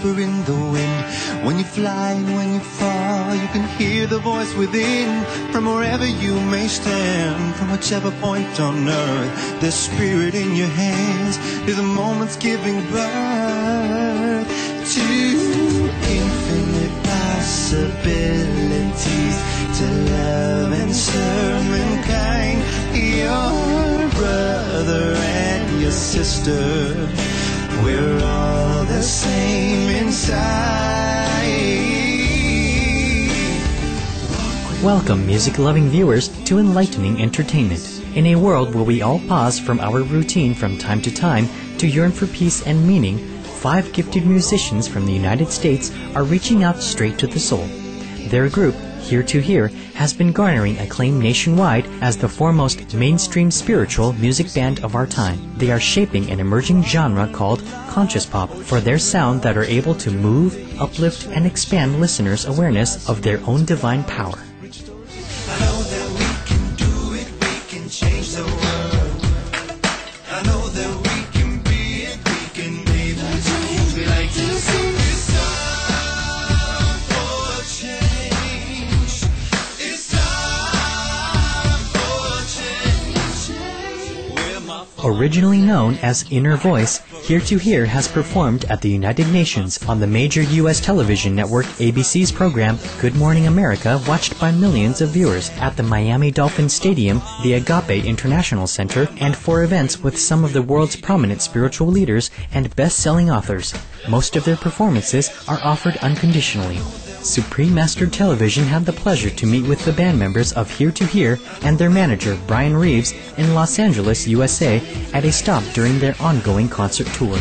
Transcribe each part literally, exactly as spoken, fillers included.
whisper in the wind. When you fly and when you fall, you can hear the voice within. From wherever you may stand, from whichever point on earth, the spirit in your hands is a moment's giving birth to infinite possibilities, to love and serve mankind, your brother and your sister. We're all the same inside. Welcome, music-loving viewers, to Enlightening Entertainment. In a world where we all pause from our routine from time to time to yearn for peace and meaning, five gifted musicians from the United States are reaching out straight to the soul. Their group, Here to Hear, has been garnering acclaim nationwide as the foremost mainstream spiritual music band of our time. They are shaping an emerging genre called conscious pop for their sound that are able to move, uplift, and expand listeners' awareness of their own divine power. I know that we can do it, we can change the world. I know that we can be it, we can make the change. We like to sing this song for change. It's time for change. We're my Originally known as Inner Voice, Here to Hear has performed at the United Nations on the major U S television network A B C's program Good Morning America, watched by millions of viewers, at the Miami Dolphins Stadium, the Agape International Center, and for events with some of the world's prominent spiritual leaders and best-selling authors. Most of their performances are offered unconditionally. Supreme Master Television had the pleasure to meet with the band members of Here to Hear and their manager, Brian Reeves, in Los Angeles, U S A, at a stop during their ongoing concert tour.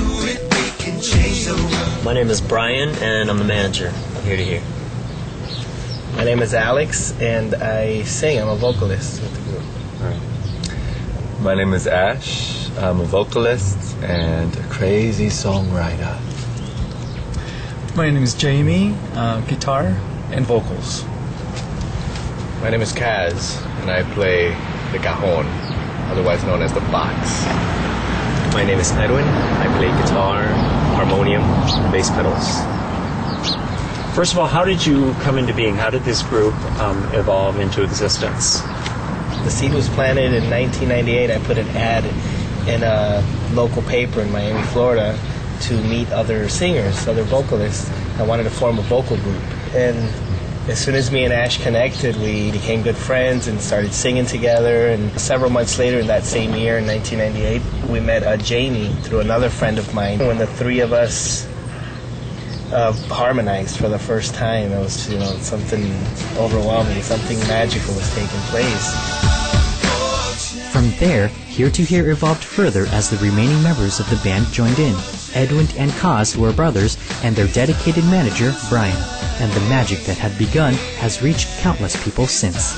My name is Brian, and I'm the manager of Here to Hear. My name is Alex, and I sing. I'm a vocalist with the group. Right. My name is Ash. I'm a vocalist and a crazy songwriter. My name is Jamie, uh, guitar and vocals. My name is Kaz, and I play the cajon, otherwise known as the box. My name is Edwin. I play guitar, harmonium, bass pedals. First of all, how did you come into being? How did this group um, evolve into existence? The seed was planted in nineteen ninety-eight. I put an ad in a local paper in Miami, Florida, to meet other singers, other vocalists. I wanted to form a vocal group. And as soon as me and Ash connected, we became good friends and started singing together. And several months later in that same year, in nineteen ninety-eight, we met uh, Jamie through another friend of mine. When the three of us uh, harmonized for the first time, it was, you know, something overwhelming, something magical was taking place. From there, Here to Hear evolved further as the remaining members of the band joined in. Edwin and Kaz were brothers, and their dedicated manager, Brian. And the magic that had begun has reached countless people since.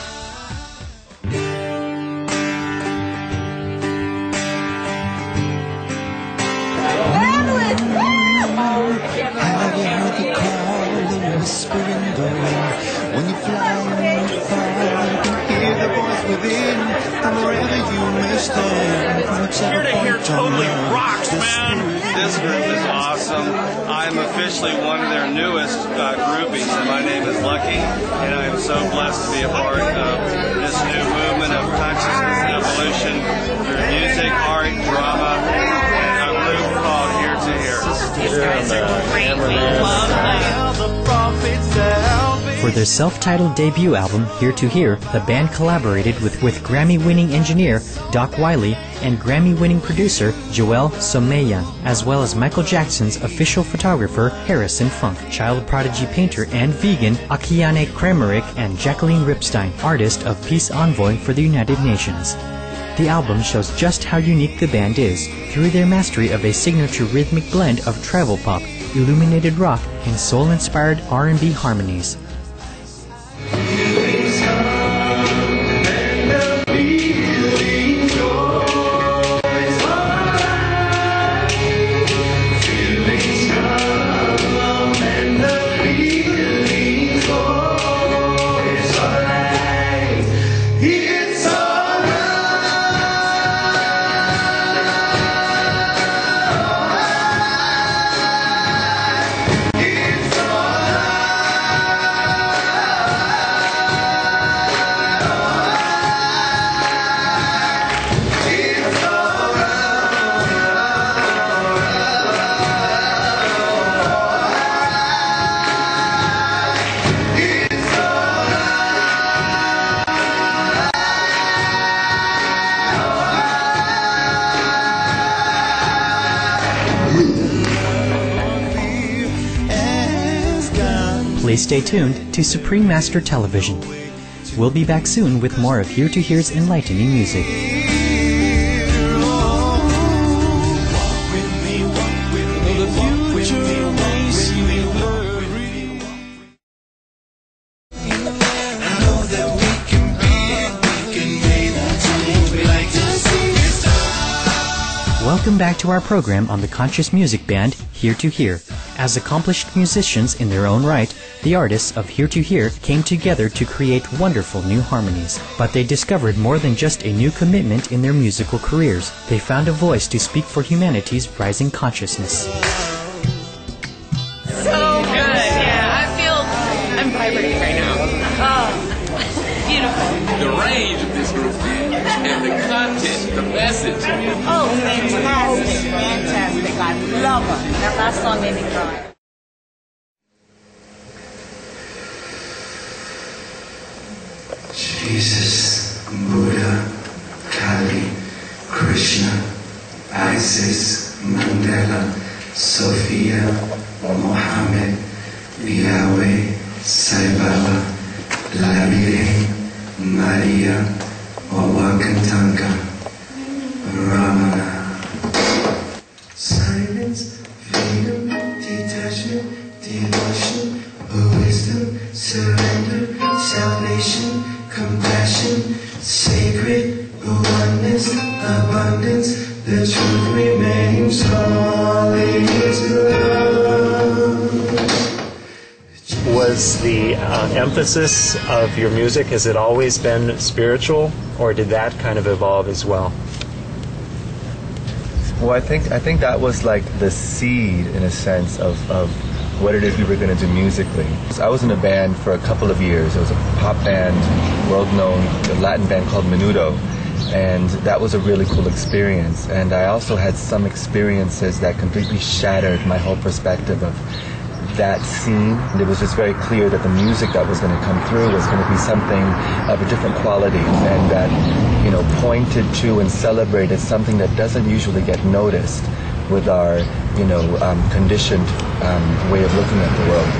When you fly and when you fall, you can hear the voice within. From wherever you may stand, from whichever point totally on earth, rocks, man. This group is awesome. I'm officially one of their newest uh, groupies, and my name is Lucky, and I am so blessed to be a part of this new movement of consciousness and evolution through music, art, drama, and a group called Here to Hear. These guys are great. We love them. For their self-titled debut album, Here to Hear, the band collaborated with, with Grammy-winning engineer Doc Wiley and Grammy-winning producer Joel Someyan, as well as Michael Jackson's official photographer Harrison Funk, child prodigy painter and vegan Akiane Kramaric, and Jacqueline Ripstein, artist of Peace Envoy for the United Nations. The album shows just how unique the band is, through their mastery of a signature rhythmic blend of travel pop, illuminated rock, and soul-inspired R and B harmonies. stay tuned to Supreme Master Television. We'll be back soon with more of Here to Hear's enlightening music. Welcome back to our program on the conscious music band Here to Hear. As accomplished musicians in their own right, the artists of Here to Hear came together to create wonderful new harmonies. But they discovered more than just a new commitment in their musical careers. They found a voice to speak for humanity's rising consciousness. So good, yeah. I feel I'm vibrating right now. Oh, beautiful. The range of this group and the content, the message. Oh, fantastic, fantastic. I love her. That last song made me cry. Jesus, Buddha, Kali, Krishna, Isis, Mandela, Sophia, Mohammed, Yahweh, Sai Baba, Labire, Maria, Owakantanka, Ramana. Silence, freedom, detachment, devotion, wisdom, surrender, salvation, compassion, sacred, oneness, abundance, the truth remains, all is love. Was the uh, emphasis of your music, has it always been spiritual, or did that kind of evolve as well? Well, I think I think that was like the seed, in a sense, of, of what it is we were going to do musically. I was in a band for a couple of years. It was a pop band, world-known Latin band called Menudo, and that was a really cool experience. And I also had some experiences that completely shattered my whole perspective of that scene. It was just very clear that the music that was going to come through was going to be something of a different quality, and that, you know, pointed to and celebrated something that doesn't usually get noticed with our, you know, um, conditioned um, way of looking at the world.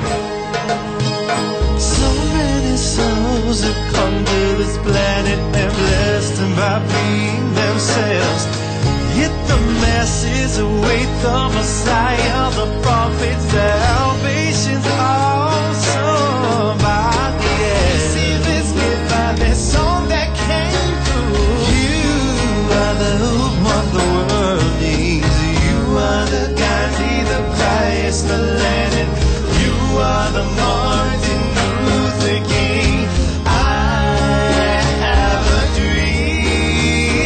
So many souls have come to this planet and blessed them by being themselves. Yet the masses await the Messiah, the prophets, salvation's awesome. Yeah. See this gift by this song that came through. You are the hope what the world needs. You are the Gandhi, the Christ, the Lenin. You are the Martin Luther King. I have a dream.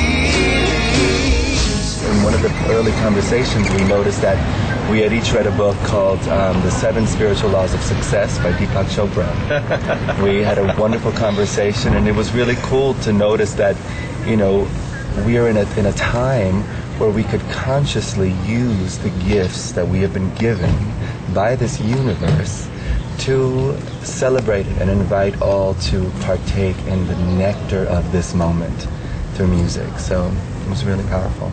In one of the early conversations, we noticed that we had each read a book called um, The Seven Spiritual Laws of Success by Deepak Chopra. We had a wonderful conversation, and it was really cool to notice that, you know, we are in a, in a time where we could consciously use the gifts that we have been given by this universe to celebrate it and invite all to partake in the nectar of this moment through music. So it was really powerful.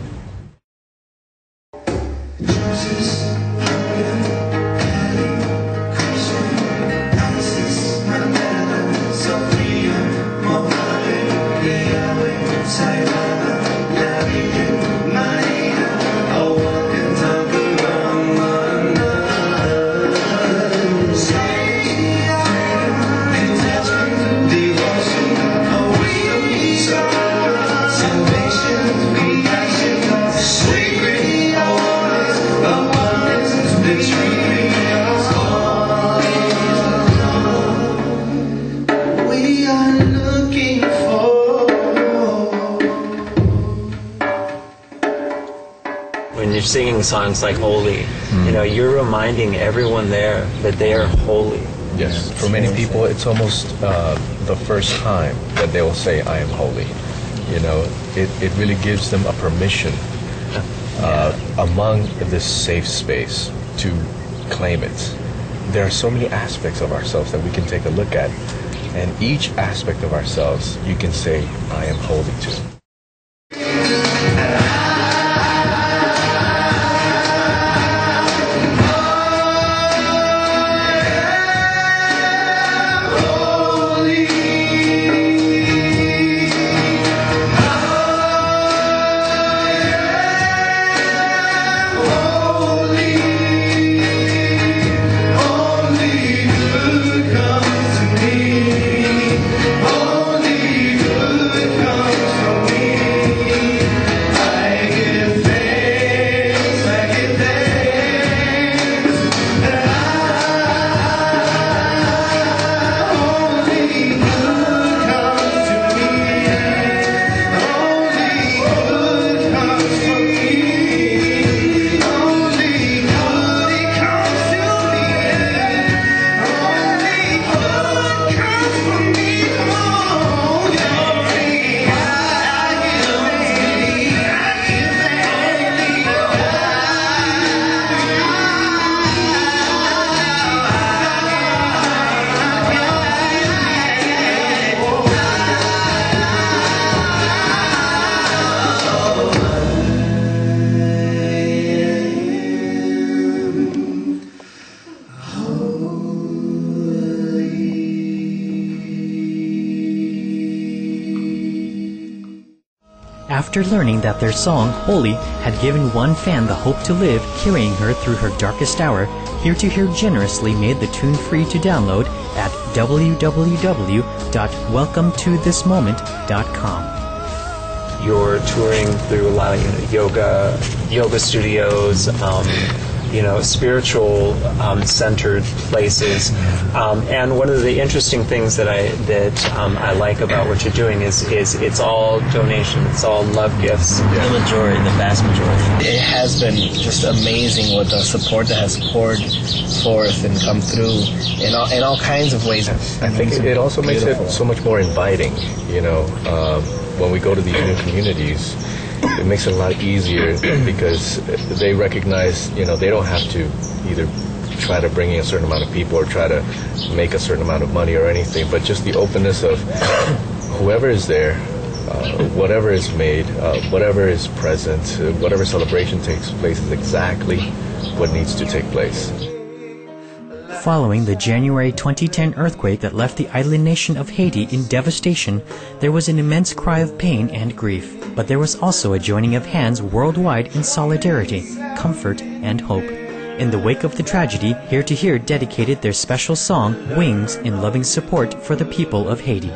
Singing songs like Holy, mm. you know, you're reminding everyone there that they are holy. Yes, for many people it's almost uh, the first time that they will say, I am holy. You know, it, it really gives them a permission uh, yeah. among this safe space to claim it. There are so many aspects of ourselves that we can take a look at, and each aspect of ourselves you can say, I am holy to. after learning that their song, Holy, had given one fan the hope to live, carrying her through her darkest hour, Here to Hear generously made the tune free to download at w w w dot welcome to this moment dot com. You're touring through a lot of you know, yoga, yoga studios, um, you know, spiritual um, centered places. Um, and one of the interesting things that I that um, I like about what you're doing is is it's all donation, it's all love gifts. The majority, the vast majority. It has been just amazing with the support that has poured forth and come through in all in all kinds of ways. I think it, it also makes it so much more inviting. You know, um, when we go to these new communities, it makes it a lot easier because they recognize, you know, they don't have to either try to bring in a certain amount of people or try to make a certain amount of money or anything, but just the openness of whoever is there, uh, whatever is made, uh, whatever is present, uh, whatever celebration takes place is exactly what needs to take place. Following the January twenty ten earthquake that left the island nation of Haiti in devastation, there was an immense cry of pain and grief. But there was also a joining of hands worldwide in solidarity, comfort, and hope. In the wake of the tragedy, Here to Hear dedicated their special song, Wings, in loving support for the people of Haiti.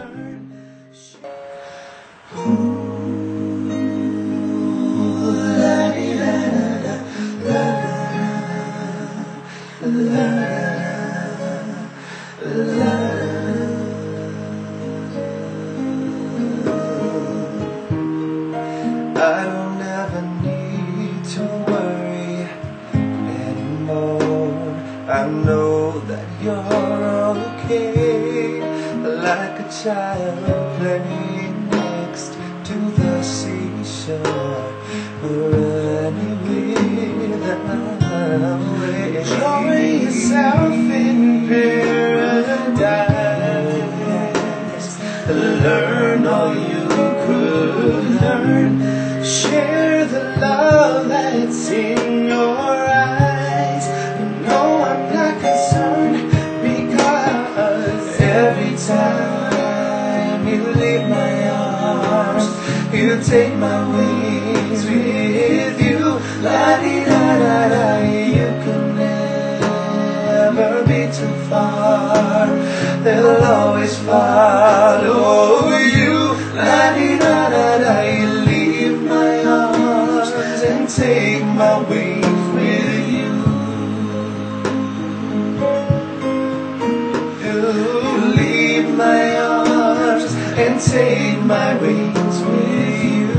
I don't ever need to worry anymore. I know that you're okay, like a child playing next to the seashore, or anywhere away. Enjoy yourself in paradise. Learn all you could learn. Share the love that's in your eyes. No, I'm not concerned, because every time you leave my arms, you take my wings with you. La-di-da-da-da, you can never be too far. They'll always follow you. La-di-da-da-da, you leave my arms and take my wings with you. You leave my arms and take my wings with you.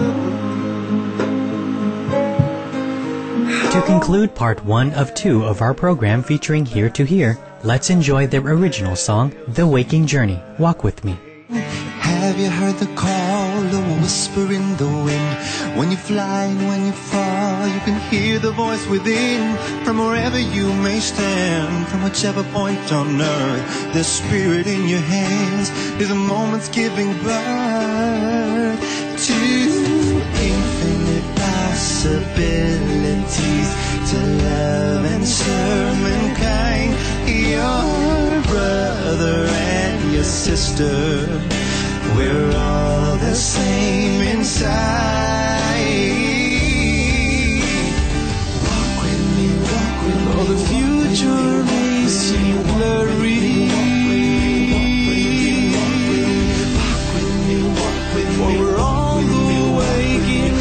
To conclude part one of two of our program featuring Here to Hear, let's enjoy their original song, The Waking Journey. Walk with me. Have you heard the call, the whisper in the wind? When you fly and when you fall, you can hear the voice within. From wherever you may stand, from whichever point on earth, the spirit in your hands is a moment's giving birth to infinite possibilities, to love and serve mankind. Your brother and your sister, we're all the same inside. Walk with me, walk with me. Oh, the future may seem blurry. Walk with me, walk with me. For we're on the waking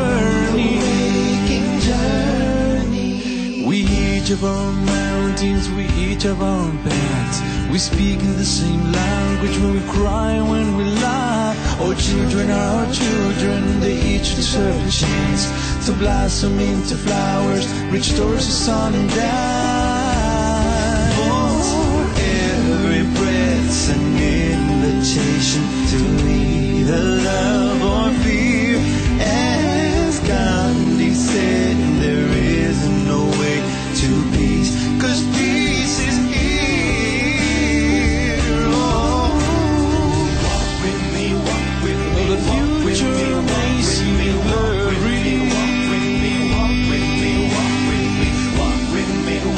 journey. We each have our mountains, we each have our paths. We speak in the same language when we cry, when we laugh. Our children are our children, they each deserve a chance to blossom into flowers, restores the sun and dance. For every breath's an invitation to either love or fear. As Gandhi said, there is no way to peace, 'cause peace is here. Oh, walk with me, walk with me, the future may seem blurry. Walk with me, walk with me, walk with me, walk with me, walk with me.